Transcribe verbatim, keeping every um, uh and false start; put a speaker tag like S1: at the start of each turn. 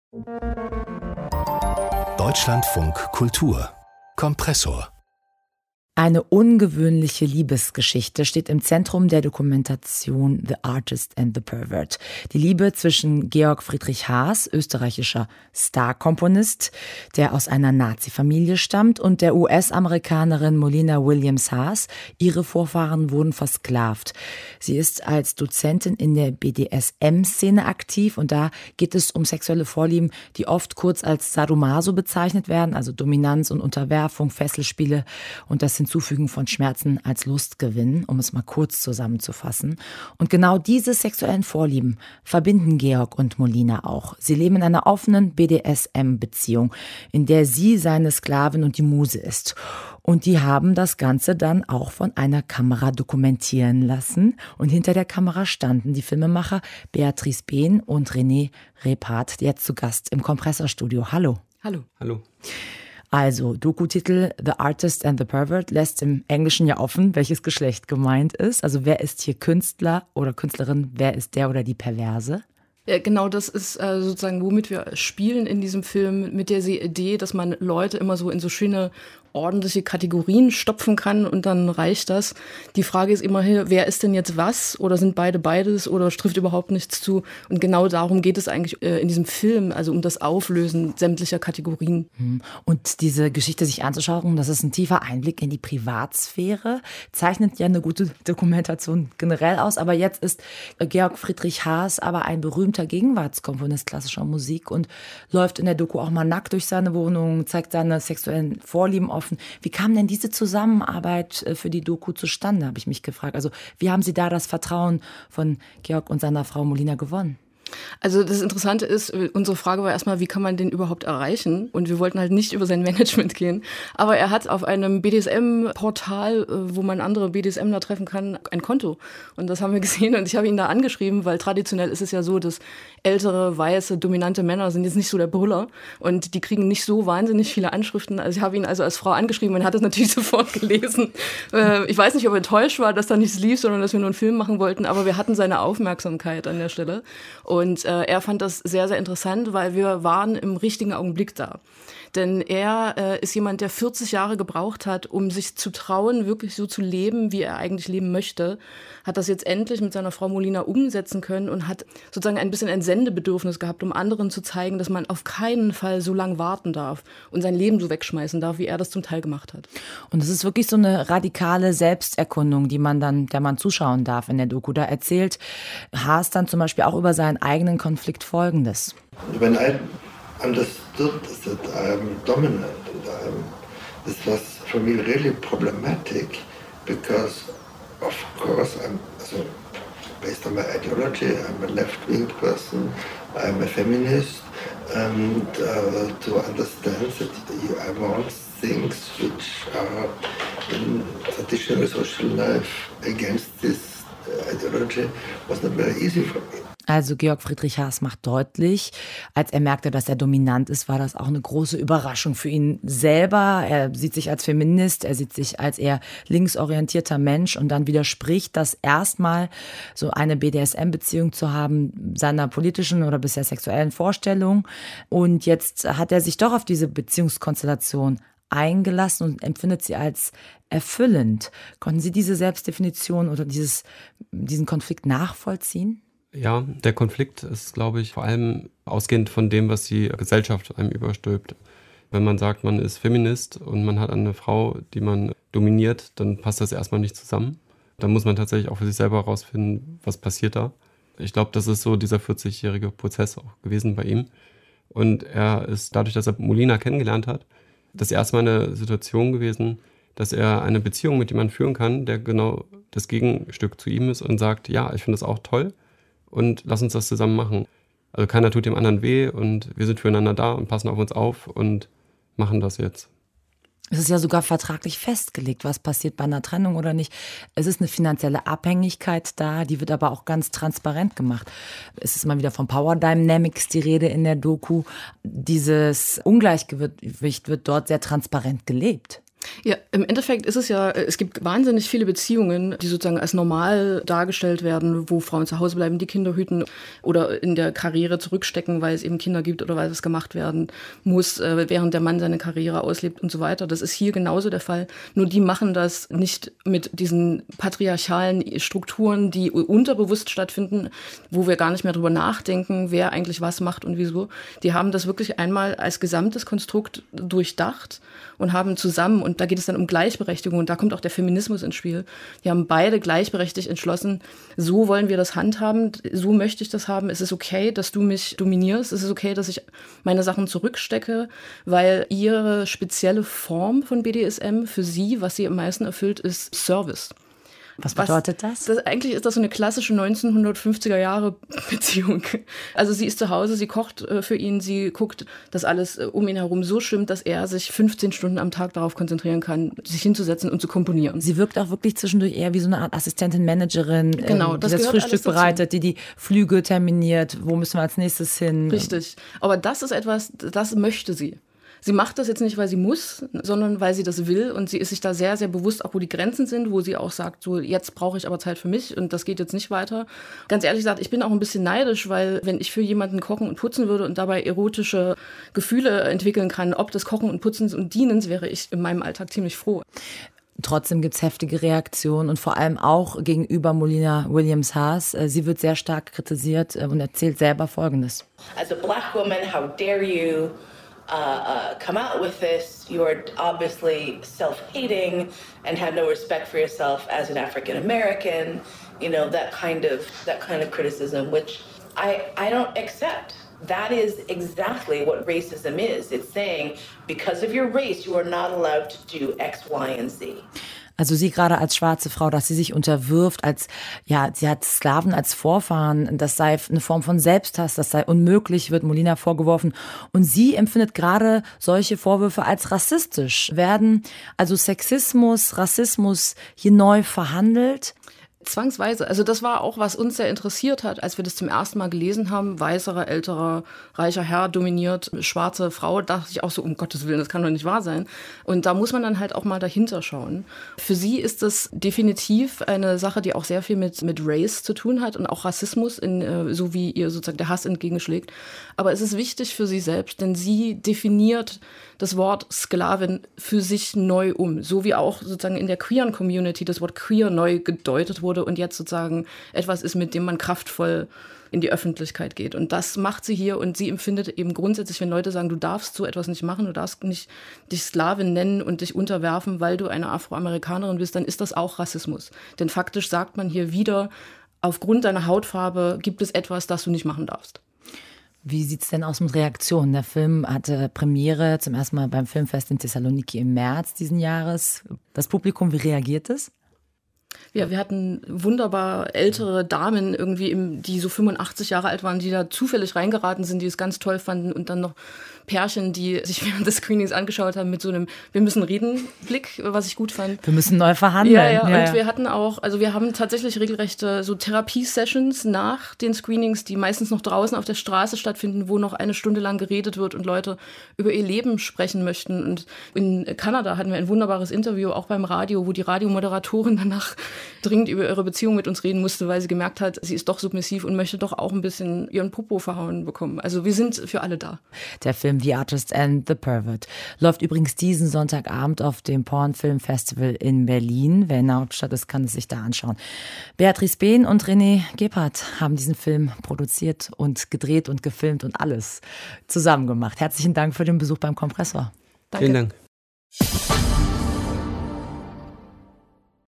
S1: Deutschlandfunk Kultur Kompressor.
S2: Eine ungewöhnliche Liebesgeschichte steht im Zentrum der Dokumentation The Artist and the Pervert. Die Liebe zwischen Georg Friedrich Haas, österreichischer Star-Komponist, der aus einer Nazi-Familie stammt, und der U S-Amerikanerin Molina Williams Haas. Ihre Vorfahren wurden versklavt. Sie ist als Dozentin in der B D S M-Szene aktiv und da geht es um sexuelle Vorlieben, die oft kurz als Sadomaso bezeichnet werden, also Dominanz und Unterwerfung, Fesselspiele und das Hinzufügen von Schmerzen als Lustgewinn, um es mal kurz zusammenzufassen. Und genau diese sexuellen Vorlieben verbinden Georg und Molina auch. Sie leben in einer offenen B D S M-Beziehung, in der sie seine Sklavin und die Muse ist. Und die haben das Ganze dann auch von einer Kamera dokumentieren lassen. Und hinter der Kamera standen die Filmemacher Beatrice Behn und René Repart, jetzt zu Gast im Kompressorstudio. Hallo.
S3: Hallo.
S4: Hallo.
S2: Also, Dokutitel The Artist and the Pervert lässt im Englischen ja offen, welches Geschlecht gemeint ist. Also wer ist hier Künstler oder Künstlerin, wer ist der oder die Perverse?
S3: Ja, genau, das ist äh, sozusagen, womit wir spielen in diesem Film, mit der Idee, dass man Leute immer so in so schöne ordentliche Kategorien stopfen kann und dann reicht das. Die Frage ist immer, wer ist denn jetzt was? Oder sind beide beides oder trifft überhaupt nichts zu? Und genau darum geht es eigentlich äh, in diesem Film, also um das Auflösen sämtlicher Kategorien.
S2: Und diese Geschichte sich anzuschauen, das ist ein tiefer Einblick in die Privatsphäre, zeichnet ja eine gute Dokumentation generell aus. Aber jetzt ist Georg Friedrich Haas aber ein berühmter Gegenwartskomponist klassischer Musik und läuft in der Doku auch mal nackt durch seine Wohnung, zeigt seine sexuellen Vorlieben offen. Wie kam denn diese Zusammenarbeit für die Doku zustande, habe ich mich gefragt. Also wie haben Sie da das Vertrauen von Georg und seiner Frau Molina gewonnen?
S3: Also das Interessante ist, unsere Frage war erstmal, wie kann man den überhaupt erreichen? Und wir wollten halt nicht über sein Management gehen. Aber er hat auf einem B D S M-Portal, wo man andere BDSMler treffen kann, ein Konto. Und das haben wir gesehen und ich habe ihn da angeschrieben, weil traditionell ist es ja so, dass ältere, weiße, dominante Männer sind jetzt nicht so der Brüller und die kriegen nicht so wahnsinnig viele Anschriften. Also ich habe ihn also als Frau angeschrieben und er hat es natürlich sofort gelesen. Ich weiß nicht, ob er enttäuscht war, dass da nichts lief, sondern dass wir nur einen Film machen wollten, aber wir hatten seine Aufmerksamkeit an der Stelle. Und Und äh, er fand das sehr, sehr interessant, weil wir waren im richtigen Augenblick da. Denn er äh, ist jemand, der vierzig Jahre gebraucht hat, um sich zu trauen, wirklich so zu leben, wie er eigentlich leben möchte. Hat das jetzt endlich mit seiner Frau Molina umsetzen können und hat sozusagen ein bisschen ein Sendebedürfnis gehabt, um anderen zu zeigen, dass man auf keinen Fall so lange warten darf und sein Leben so wegschmeißen darf, wie er das zum Teil gemacht hat.
S2: Und es ist wirklich so eine radikale Selbsterkundung, die man dann, der man zuschauen darf in der Doku. Da erzählt Haas dann zum Beispiel auch über seinen eigenen Konflikt Folgendes.
S5: When I understood that I'm dominant and I'm, this was for me really problematic because of course I'm so based on my ideology, I'm a left-wing person, I'm a feminist, and uh, to understand that I want things which are in traditional social life against this ideology was not very easy for me.
S2: Also Georg Friedrich Haas macht deutlich, als er merkte, dass er dominant ist, war das auch eine große Überraschung für ihn selber. Er sieht sich als Feminist, er sieht sich als eher linksorientierter Mensch und dann widerspricht das erstmal, so eine B D S M-Beziehung zu haben, seiner politischen oder bisher sexuellen Vorstellung. Und jetzt hat er sich doch auf diese Beziehungskonstellation eingelassen und empfindet sie als erfüllend. Konnten Sie diese Selbstdefinition oder dieses, diesen Konflikt nachvollziehen?
S4: Ja, der Konflikt ist, glaube ich, vor allem ausgehend von dem, was die Gesellschaft einem überstülpt. Wenn man sagt, man ist Feminist und man hat eine Frau, die man dominiert, dann passt das erstmal nicht zusammen. Da muss man tatsächlich auch für sich selber herausfinden, was passiert da. Ich glaube, das ist so dieser vierzigjährige Prozess auch gewesen bei ihm. Und er ist dadurch, dass er Molina kennengelernt hat, das erste Mal eine Situation gewesen, dass er eine Beziehung mit jemandem führen kann, der genau das Gegenstück zu ihm ist und sagt, ja, ich finde das auch toll. Und lass uns das zusammen machen. Also keiner tut dem anderen weh und wir sind füreinander da und passen auf uns auf und machen das jetzt.
S2: Es ist ja sogar vertraglich festgelegt, was passiert bei einer Trennung oder nicht. Es ist eine finanzielle Abhängigkeit da, die wird aber auch ganz transparent gemacht. Es ist mal wieder von Power Dynamics die Rede in der Doku. Dieses Ungleichgewicht wird dort sehr transparent gelebt.
S3: Ja, im Endeffekt ist es ja, es gibt wahnsinnig viele Beziehungen, die sozusagen als normal dargestellt werden, wo Frauen zu Hause bleiben, die Kinder hüten oder in der Karriere zurückstecken, weil es eben Kinder gibt oder weil es gemacht werden muss, während der Mann seine Karriere auslebt und so weiter. Das ist hier genauso der Fall. Nur die machen das nicht mit diesen patriarchalen Strukturen, die unterbewusst stattfinden, wo wir gar nicht mehr drüber nachdenken, wer eigentlich was macht und wieso. Die haben das wirklich einmal als gesamtes Konstrukt durchdacht und haben zusammen, und da geht es dann um Gleichberechtigung, und da kommt auch der Feminismus ins Spiel. Die haben beide gleichberechtigt entschlossen, so wollen wir das handhaben, so möchte ich das haben, es ist okay, dass du mich dominierst, es ist okay, dass ich meine Sachen zurückstecke, weil ihre spezielle Form von B D S M für sie, was sie am meisten erfüllt, ist Service.
S2: Was bedeutet
S3: Was,
S2: das?
S3: das? Eigentlich ist das so eine klassische neunzehnhundertfünfziger Jahre Beziehung. Also sie ist zu Hause, sie kocht äh, für ihn, sie guckt, dass alles äh, um ihn herum so stimmt, dass er sich fünfzehn Stunden am Tag darauf konzentrieren kann, sich hinzusetzen und zu komponieren.
S2: Sie wirkt auch wirklich zwischendurch eher wie so eine Art Assistentin, Managerin,
S3: genau,
S2: ähm,
S3: das
S2: die das
S3: gehört
S2: Frühstück
S3: alles dazu.
S2: bereitet, die die Flüge terminiert, wo müssen wir als nächstes hin.
S3: Richtig. Aber das ist etwas, das möchte sie. Sie macht das jetzt nicht, weil sie muss, sondern weil sie das will, und sie ist sich da sehr, sehr bewusst, auch wo die Grenzen sind, wo sie auch sagt, so jetzt brauche ich aber Zeit für mich und das geht jetzt nicht weiter. Ganz ehrlich gesagt, ich bin auch ein bisschen neidisch, weil wenn ich für jemanden kochen und putzen würde und dabei erotische Gefühle entwickeln kann, ob des Kochen und Putzens und Dienens, wäre ich in meinem Alltag ziemlich froh.
S2: Trotzdem gibt es heftige Reaktionen und vor allem auch gegenüber Molina Williams-Haas. Sie wird sehr stark kritisiert und erzählt selber Folgendes.
S6: As a black woman, how dare you Uh, uh, come out with this? You are obviously self-hating and have no respect for yourself as an African American. You know, that kind of that kind of criticism, which I I don't accept. That is exactly what racism is. It's saying because of your race, you are not allowed to do X, Y, and Z.
S2: Also sie gerade als schwarze Frau, dass sie sich unterwirft, als, ja, sie hat Sklaven als Vorfahren, das sei eine Form von Selbsthass, das sei unmöglich, wird Molina vorgeworfen. Und sie empfindet gerade solche Vorwürfe als rassistisch. Werden also Sexismus, Rassismus hier neu verhandelt?
S3: Zwangsweise. Also das war auch, was uns sehr interessiert hat, als wir das zum ersten Mal gelesen haben. Weißerer, älterer, reicher Herr dominiert, schwarze Frau. Dachte ich auch so, um Gottes Willen, das kann doch nicht wahr sein. Und da muss man dann halt auch mal dahinter schauen. Für sie ist das definitiv eine Sache, die auch sehr viel mit, mit Race zu tun hat und auch Rassismus, in, so wie ihr sozusagen der Hass entgegenschlägt. Aber es ist wichtig für sie selbst, denn sie definiert das Wort Sklavin für sich neu um. So wie auch sozusagen in der queeren Community das Wort queer neu gedeutet wurde und jetzt sozusagen etwas ist, mit dem man kraftvoll in die Öffentlichkeit geht. Und das macht sie hier, und sie empfindet eben grundsätzlich, wenn Leute sagen, du darfst so etwas nicht machen, du darfst nicht dich Sklavin nennen und dich unterwerfen, weil du eine Afroamerikanerin bist, dann ist das auch Rassismus. Denn faktisch sagt man hier wieder, aufgrund deiner Hautfarbe gibt es etwas, das du nicht machen darfst.
S2: Wie sieht es denn aus mit Reaktionen? Der Film hatte Premiere zum ersten Mal beim Filmfest in Thessaloniki im März diesen Jahres. Das Publikum, wie reagiert es?
S3: Ja, wir hatten wunderbar ältere Damen irgendwie, im, die so fünfundachtzig Jahre alt waren, die da zufällig reingeraten sind, die es ganz toll fanden, und dann noch Pärchen, die sich während des Screenings angeschaut haben mit so einem Wir müssen reden Blick, was ich gut fand.
S2: Wir müssen neu verhandeln.
S3: Ja, ja,
S2: ja,
S3: und
S2: ja.
S3: wir hatten auch, also wir haben tatsächlich regelrechte so Therapie-Sessions nach den Screenings, die meistens noch draußen auf der Straße stattfinden, wo noch eine Stunde lang geredet wird und Leute über ihr Leben sprechen möchten. Und in Kanada hatten wir ein wunderbares Interview, auch beim Radio, wo die Radiomoderatorin danach dringend über ihre Beziehung mit uns reden musste, weil sie gemerkt hat, sie ist doch submissiv und möchte doch auch ein bisschen ihren Popo verhauen bekommen. Also wir sind für alle da.
S2: Der Film The Artist and the Pervert läuft übrigens diesen Sonntagabend auf dem Pornfilmfestival in Berlin. Wer in der Hauptstadt ist, kann es sich da anschauen. Beatrice Behn und René Gebhardt haben diesen Film produziert und gedreht und gefilmt und alles zusammen gemacht. Herzlichen Dank für den Besuch beim Kompressor.
S3: Danke.
S4: Vielen Dank.